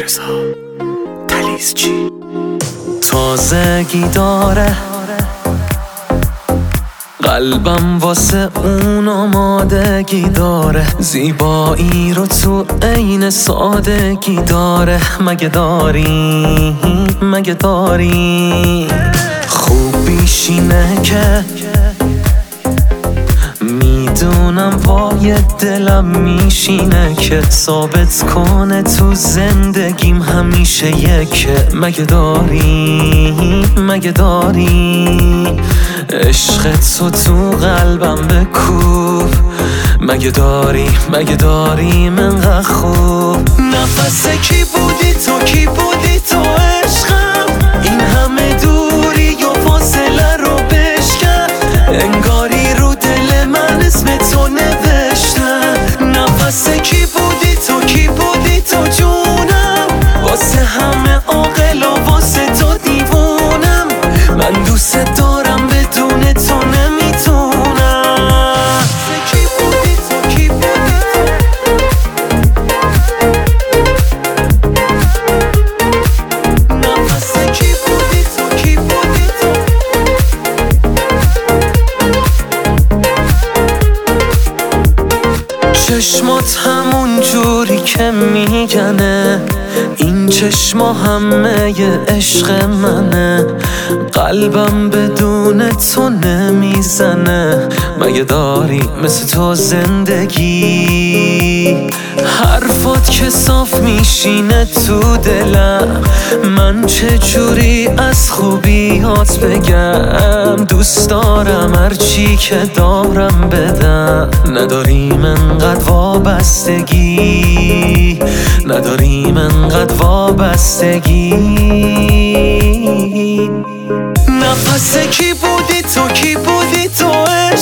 رضا تلیزچی تازگی داره قلبم واسه اون آمادگی داره، زیبایی رو تو عین سادگی داره. مگه داری خوب بیشینه که میدونم پای دلم میشینه که ثابت کنه تو زندگیم همیشه یکه. مگه داری عشق تو قلبم بکوب. مگه داری منقدر خوب. نفس کی بودی تو عشقم، این همه دوری و فاصله رو بشکن. انگاری رو دل من اسم تو نوشتم. نفس کی بودی تو جونم، واسه همه عاقل و واسه تو دیوونم. من دوست دارم بدون تو نمیتونم. کی بودی تو نفس کی بودی تو چشمات همون جوری که میگنه، این چشما همه ی عشق منه. قلبم بدون تو نمیزنه. مگه داری مثل تو زندگی؟ حرفات که صاف میشینه تو دلم، من چه جوری از خوبیات بگم؟ دوست دارم هرچی که دارم بدم. نداریم انقدر وابستگی، نفس کی بودی تو